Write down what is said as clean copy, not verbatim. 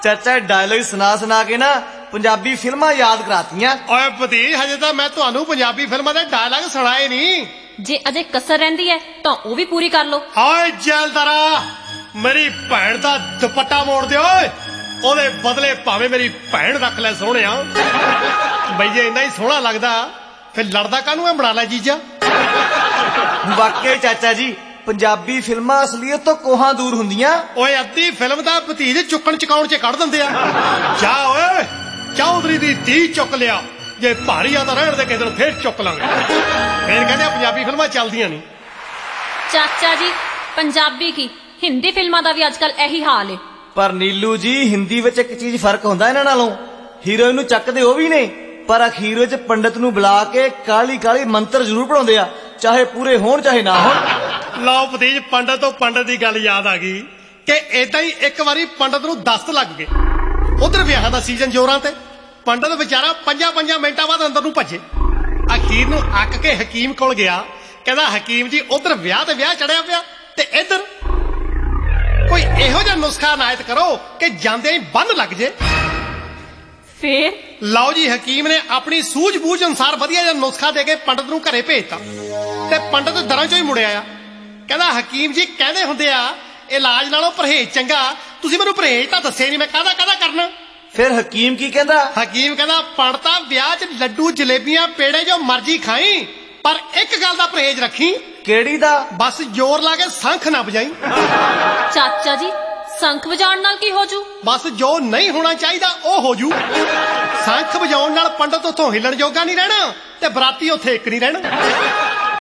ਚਾਚਾ ਡਾਇਲੌਗ ਸੁਣਾ ਸੁਣਾ ਕੇ ਨਾ ਪੰਜਾਬੀ ਫਿਲਮਾਂ ਯਾਦ ਕਰਾਤੀਆਂ। ਓਏ ਭਤੀਜ ਹਜੇ ਤਾਂ ਮੈਂ ਤੁਹਾਨੂੰ ਪੰਜਾਬੀ ਫਿਲਮਾਂ ਦੇ ਡਾਇਲੌਗ ਸੁਣਾਏ ਨਹੀਂ। ਜੇ ਅਜੇ ਕਸਰ ਰਹਿੰਦੀ ਹੈ ਤਾਂ ਉਹ ਵੀ ਪੂਰੀ ਕਰ ਲਓ। ਓਏ ਜੈਲਦਾਰਾ ਮੇਰੀ ਭੈਣ ਦਾ ਦੁਪੱਟਾ ਮੋੜ ਦੇ ਓਏ, ਉਹਦੇ ਬਦਲੇ ਭਾਵੇਂ ਮੇਰੀ ਭੈਣ ਰੱਖ ਲੈ ਸੋਹਣਿਆ। ਬਈ ਜੇ ਇੰਨਾ ਹੀ ਸੋਹਣਾ ਲੱਗਦਾ ਫਿਰ ਲੜਦਾ ਕਾਹਨੂੰ ਹੈ, ਬਣਾ ਲੈ ਜੀਜਾ। ਵਾਕਈ ਚਾਚਾ ਜੀ ਪੰਜਾਬੀ ਫਿਲਮਾਂ ਅਸਲੀਅਤ ਤੋਂ ਕੋਹਾਂ ਦੂਰ ਹੁੰਦੀਆਂ। ਓਏ ਅੱਧੀ ਫਿਲਮ ਦਾ ਭਤੀਜ ਚੁੱਕਣ ਚਕਾਉਣ ਚ ਕੱਢ ਦਿੰਦੇ ਆ। ਜਾ ਓਏ ਚੌਧਰੀ ਦੀ ਧੀ ਚੁੱਕ ਲਿਆ, ਜੇ ਭਾਰੀ ਆ ਤਾਂ ਰਹਿਣ ਦੇ, ਕਿਸੇ ਦਿਨ ਫੇਰ ਚੁੱਕ ਲਾਂਗੇ। ਫੇਰ ਕਹਿੰਦੇ ਪੰਜਾਬੀ ਫਿਲਮਾਂ ਚੱਲਦੀਆਂ ਨਹੀਂ। ਚਾਚਾ ਜੀ ਪੰਜਾਬੀ ਕੀ ਹਿੰਦੀ ਫਿਲਮਾਂ ਦਾ ਵੀ ਅੱਜ ਕੱਲ ਇਹੀ ਹਾਲ ਹੈ। ਪਰ ਨੀਲੂ ਜੀ ਹਿੰਦੀ ਵਿੱਚ ਇੱਕ ਚੀਜ਼ ਫਰਕ ਹੁੰਦਾ ਇਹਨਾਂ ਨਾਲੋਂ, ਹੀਰੋਇਨ ਨੂੰ ਚੱਕਦੇ ਉਹ ਵੀ ਨੇ ਪਰ ਅਖੀਰ ਵਿੱਚ ਪੰਡਤ ਨੂੰ ਬੁਲਾ ਕੇ ਕਾਲੀ ਕਾਲੀ ਮੰਤਰ ਜ਼ਰੂਰ ਪੜਾਉਂਦੇ ਆ, ਚਾਹੇ ਪੂਰੇ ਹੋਣ ਚਾਹੇ ਨਾ ਹੋਣ। ਲਓ ਭਤੀਜ ਪੰਡਤ ਤੋਂ ਪੰਡਤ ਦੀ ਗੱਲ ਯਾਦ ਆ ਗਈ ਕਿ ਏਦਾਂ ਹੀ ਇੱਕ ਵਾਰੀ ਪੰਡਤ ਨੂੰ ਦਸਤ ਲੱਗ ਗਏ। ਉਧਰ ਵਿਆਹ ਦਾ ਸੀਜ਼ਨ ਜ਼ੋਰਾਂ ਤੇ, ਪੰਡਤ ਵਿਚਾਰਾ 5 ਮਿੰਟਾਂ ਬਾਅਦ ਅੰਦਰ ਨੂੰ ਭੱਜੇ। ਅਖੀਰ ਨੂੰ ਅੱਕ ਕੇ ਹਕੀਮ ਕੋਲ ਗਿਆ, ਕਹਿੰਦਾ ਹਕੀਮ ਜੀ ਉਧਰ ਵਿਆਹ ਤੇ ਵਿਆਹ ਚੜਿਆ ਪਿਆ ਤੇ ਇੱਧਰ ਕੋਈ ਇਹੋ ਜਿਹਾ ਨੁਸਖਾ ਨਾਇਤ ਕਰੋ ਕਿ ਜਾਂਦੇ ਹੀ ਬੰਨ ਲੱਗ ਜੇ। ਫੇਰ ਲਓ ਜੀ ਹਕੀਮ ਨੇ ਆਪਣੀ ਸੂਝ-ਬੂਝ ਅਨੁਸਾਰ ਵਧੀਆ ਜਿਹਾ ਨੁਸਖਾ ਦੇ ਕੇ ਪੰਡਤ ਨੂੰ ਘਰੇ ਭੇਜਤਾ ਤੇ ਪੰਡਤ ਦਰਾਂ ਚੋਂ ਹੀ ਮੁੜਿਆ ਆ। ਕਹਿੰਦਾ ਹਕੀਮ ਜੀ ਕਹਿੰਦੇ ਹੁੰਦੇ ਆ ਇਲਾਜ ਨਾਲੋਂ ਪਰਹੇਜ਼ ਚੰਗਾ, ਤੁਸੀਂ ਮੈਨੂੰ ਪਰਹੇਜ਼ ਤਾਂ ਦੱਸਿਆ ਨਹੀਂ, ਮੈਂ ਕਾਹਦਾ ਕਰਨਾ। ਫਿਰ ਹਕੀਮ ਕੀ ਕਹਿੰਦਾ? ਹਕੀਮ ਕਹਿੰਦਾ ਪੰਡਤਾ ਵਿਆਹ 'ਚ ਲੱਡੂ ਜਲੇਬੀਆਂ ਪੇੜੇ ਜੋ ਮਰਜ਼ੀ ਖਾਈ, ਪਰ ਇੱਕ ਗੱਲ ਦਾ ਪਰਹੇਜ਼ ਰੱਖੀ। ਕਿਹੜੀ ਦਾ? ਬਸ ਜ਼ੋਰ ਲਾ ਕੇ ਸੰਖ ਨਾ ਵਜਾਈ। ਚਾਚਾ ਜੀ ਸੰਖ ਵਜਾਉਣ ਨਾਲ ਕੀ ਹੋ ਜੂ? ਬਸ ਜੋ ਨਹੀਂ ਹੋਣਾ ਚਾਹੀਦਾ ਉਹ ਹੋ ਜੂ। ਸੰਖ ਵਜਾਉਣ ਨਾਲ ਪੰਡਤ ਉੱਥੋਂ ਹਿੱਲਣ ਜੋਗਾ ਨਹੀਂ ਰਹਿਣਾ ਤੇ ਬਰਾਤੀ ਉੱਥੇ ਇੱਕ ਨਹੀਂ ਰਹਿਣਾ।